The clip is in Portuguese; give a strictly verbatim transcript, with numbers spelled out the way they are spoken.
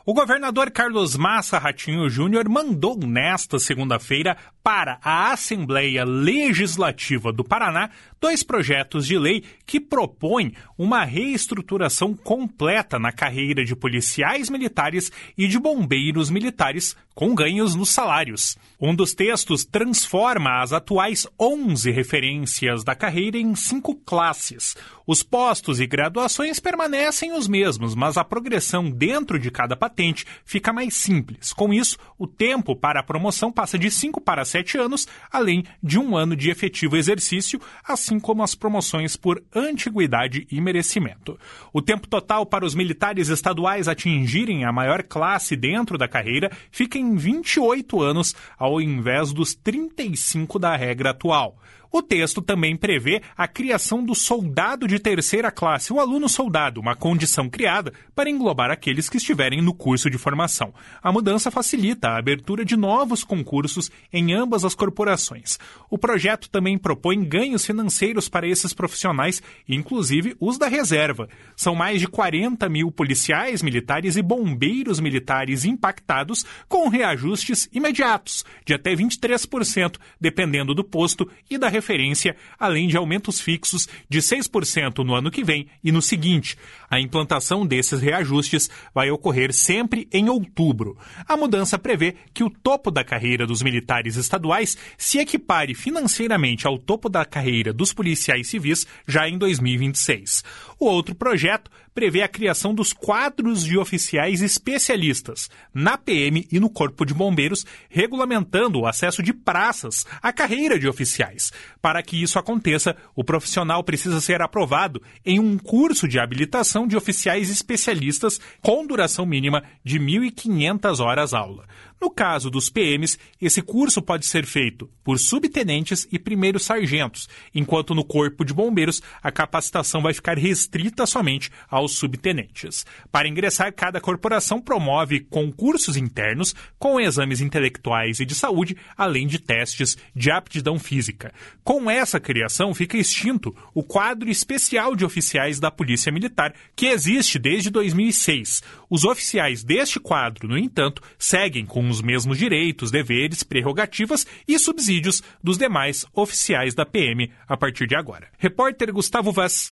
O governador Carlos Massa Ratinho Júnior mandou nesta segunda-feira para a Assembleia Legislativa do Paraná dois projetos de lei que propõem uma reestruturação completa na carreira de policiais militares e de bombeiros militares, com ganhos nos salários. Um dos textos transforma as atuais onze referências da carreira em cinco classes. Os postos e graduações permanecem os mesmos, mas a progressão dentro de cada patente fica mais simples. Com isso, o tempo para a promoção passa de cinco para sete anos, além de um ano de efetivo exercício, assim como as promoções por antiguidade e merecimento. O tempo total para os militares estaduais atingirem a maior classe dentro da carreira fica em vinte e oito anos, ao invés dos trinta e cinco da regra atual. O texto também prevê a criação do soldado de terceira classe, o aluno soldado, uma condição criada para englobar aqueles que estiverem no curso de formação. A mudança facilita a abertura de novos concursos em ambas as corporações. O projeto também propõe ganhos financeiros para esses profissionais, inclusive os da reserva. São mais de quarenta mil policiais militares e bombeiros militares impactados com reajustes imediatos, de até vinte e três por cento, dependendo do posto e da referência, além de aumentos fixos de seis por cento no ano que vem e no seguinte. A implantação desses reajustes vai ocorrer sempre em outubro. A mudança prevê que o topo da carreira dos militares estaduais se equipare financeiramente ao topo da carreira dos policiais civis já em dois mil e vinte e seis. O outro projeto prevê a criação dos quadros de oficiais especialistas na P M e no Corpo de Bombeiros, regulamentando o acesso de praças à carreira de oficiais. Para que isso aconteça, o profissional precisa ser aprovado em um curso de habilitação de oficiais especialistas com duração mínima de mil e quinhentas horas aula. No caso dos P Ms, esse curso pode ser feito por subtenentes e primeiros sargentos, enquanto no Corpo de Bombeiros a capacitação vai ficar restrita somente aos subtenentes. Para ingressar, cada corporação promove concursos internos com exames intelectuais e de saúde, além de testes de aptidão física. Com essa criação, fica extinto o quadro especial de oficiais da Polícia Militar, que existe desde dois mil e seis. Os oficiais deste quadro, no entanto, seguem com os mesmos direitos, deveres, prerrogativas e subsídios dos demais oficiais da P M a partir de agora. Repórter Gustavo Vaz,